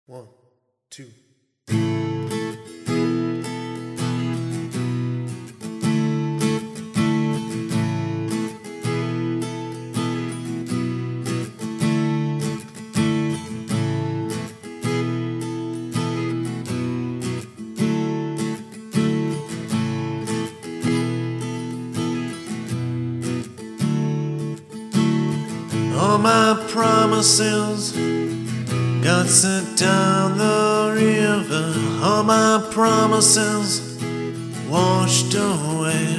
One, two. All my promises got sent down the river. All my promises washed away.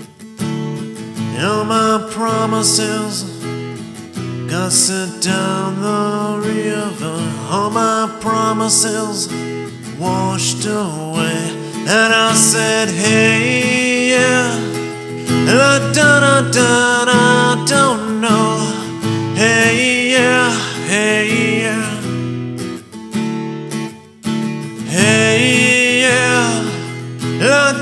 All my promises got sent down the river. All my promises washed away. And I said, hey, yeah, I don't know. Hey, yeah, hey, yeah. Hey, yeah, I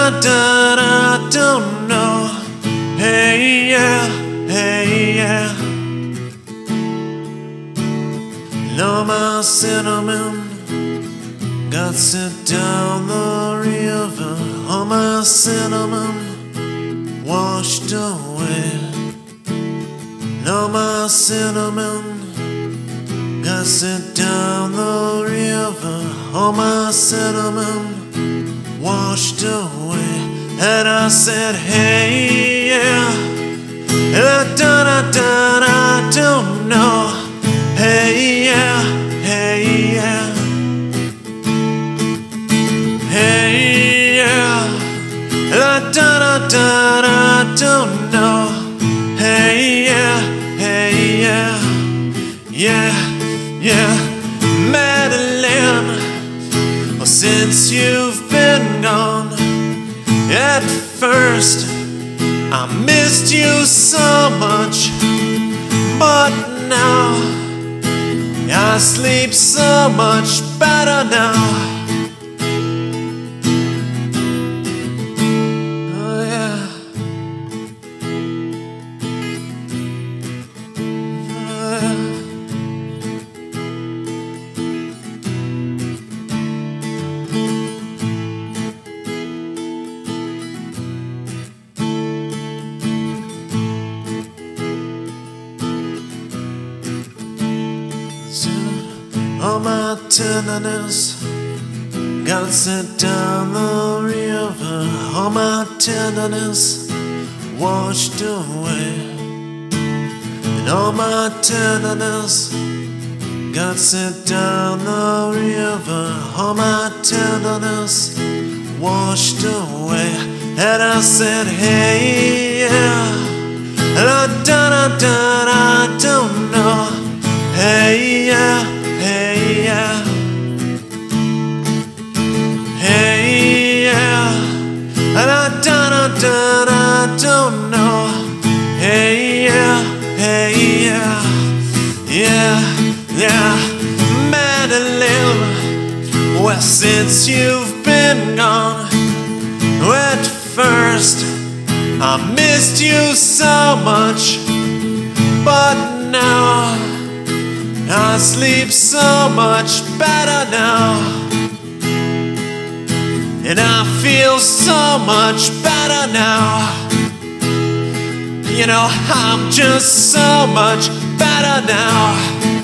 don't know. Hey, yeah, hey, yeah. All my cinnamon got sent down the river. All my cinnamon washed away. All my cinnamon got sent down the river. All my cinnamon washed away. And I said, hey, yeah, I don't know. Hey, yeah, hey, yeah. Hey, yeah, I don't know. Hey, yeah, hey, yeah. Yeah, yeah, Madeline, well, since you've been gone, at first I missed you so much, but now I sleep so much better now. Oh yeah. All my tenderness got sent down the river. All my tenderness washed away. And all my tenderness got sent down the river. All my tenderness washed away. And I said, hey, yeah, I don't know. Hey, yeah, hey, yeah. Hey, yeah, and I don't know. Hey, yeah, hey, yeah. Yeah, yeah, Madeline, well, since you've been gone, at first I missed you so much, but now I sleep so much better now. And I feel so much better now. You know, I'm just so much better now.